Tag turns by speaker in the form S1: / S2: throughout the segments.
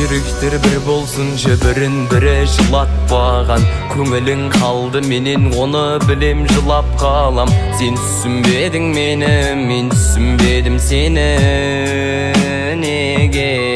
S1: жүректер бір болсынчы бірін-бірі жылатпаған. Көңілің қалды менен оны білем жылап қалам. Сен түсінбедің мені, мен түсінбедім сені. Неге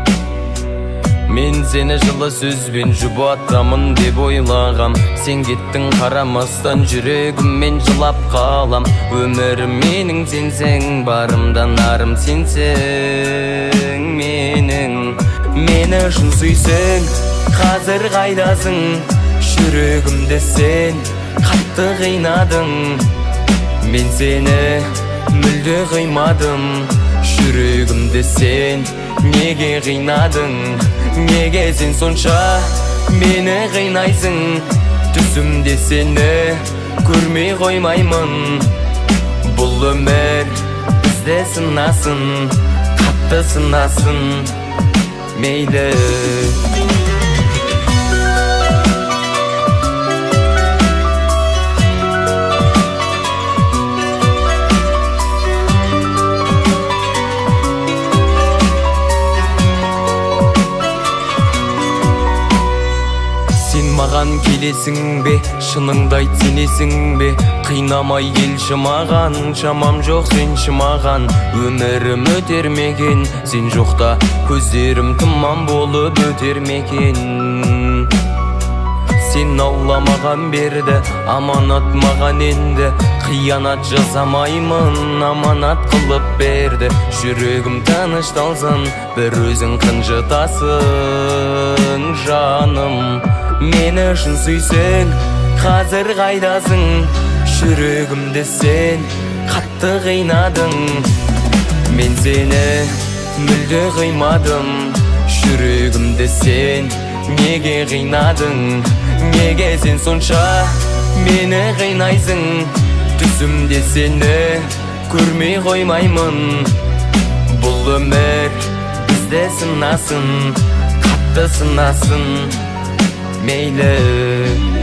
S1: мен сені жылы сөзбен жұбатамын деп ойлағам. Сен кеттің қарамастан жүрегіммен жылап қалам. Өмірім менің сенсең, барымдан нарым сенсең менің. Мені шын сүйсең, қазір қайдасың? Жүрегімді сен қатты қинадың. Мен сені мүлде қимадым. Жүрегімді сен неге қинадың? Неге сен сонша мені қинайсың? Түсімде сені көрмей қоймаймын. Бұл өмір бізде сынасын, қатты сынасын, мейлі. Маған келесің бе, шыныңды айт сенесің бе? Қинамай келші маған, шамам жоқ сенші маған. Өмірім өтер мекен, сен жоқта көздерім тұман болып өтер мекен. Сен Алла маған берді, аманат маған енді. Қиянат жасамаймын, аманат қылып берді. Жүрегім тынышталсын, бір өзің қынжытасың жаным. Мені шын сүйсең, қазір қайдасың? Жүрегімді сен қатты қинадың. Мен сені мүлде қимадым. Жүрегімді сен неге қинадың? Неге сен сонша мені қинайсың? Түсімде сені көрмей қоймаймын. Бұл өмір бізде сынасын, қатты сынасын, мейлі.